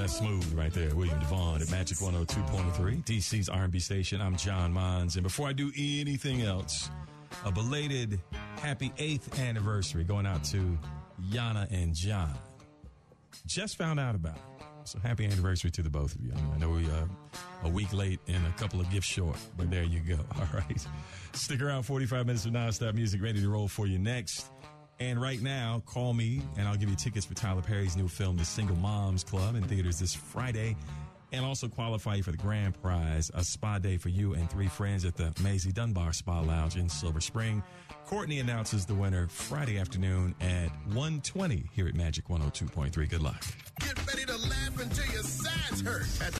That's smooth right there. William Devon at Magic 102.3, DC's R&B station. I'm John Mons. And before I do anything else, a belated happy 8th anniversary going out to Yana and John. Just found out about it. So happy anniversary to the both of you. I know we a week late and a couple of gifts short, but there you go. All right. Stick around. 45 minutes of nonstop music ready to roll for you next. And right now, call me and I'll give you tickets for Tyler Perry's new film, The Single Moms Club, in theaters this Friday. And also qualify you for the grand prize, a spa day for you and 3 friends at the Maisie Dunbar Spa Lounge in Silver Spring. Courtney announces the winner Friday afternoon at 1:20 here at Magic 102.3. Good luck. Get ready to laugh until your sides hurt.